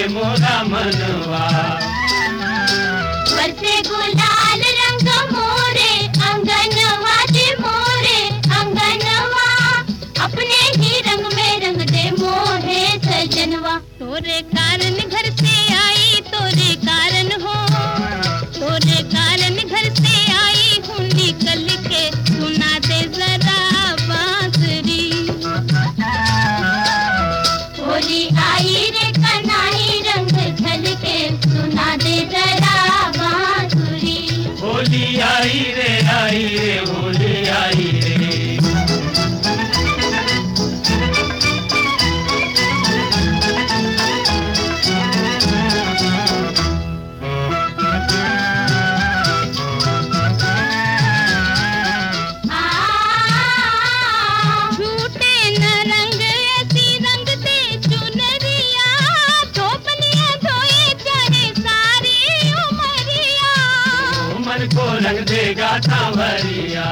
मोरा मनवा। बरसे गुलाल रंग मोरे अंगनवा दे मोरे अंगनवा, अपने ही रंग में रंग दे मोहे सजनवा। तोरे कारण घर से आई तोरे कारण हो, तोरे कारण घर से आई हूँ निकल के, सुना दे जरा बांसुरी। होली आई रे कन्हई रंग झलके, सुना दे जरा बांसुरी। होली आई रे होली आई रे। को रंग देगा सांवरिया,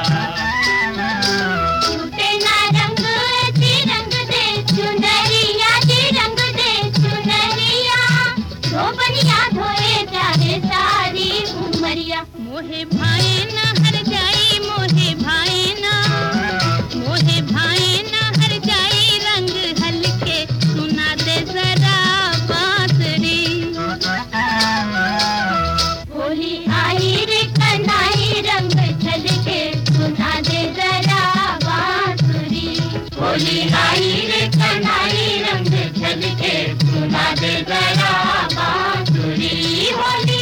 छूटे ना रंग ऐसी रंग दे चुनरिया, जी रंग दे चुनरिया, धोबनिया धोए चाहे सारी उमरिया। मोहे भाई ना हर जाई मोहे भाई ना, मोहे भाई ना हर जाई रंग हल्के, सुना दे जरा बांसुरी। होली आई रे कन्हई रंग झलके, सुना दे जरा बांसुरी। होली आई रे कन्हई रंग झलके, सुना दे जरा बांसुरी। होली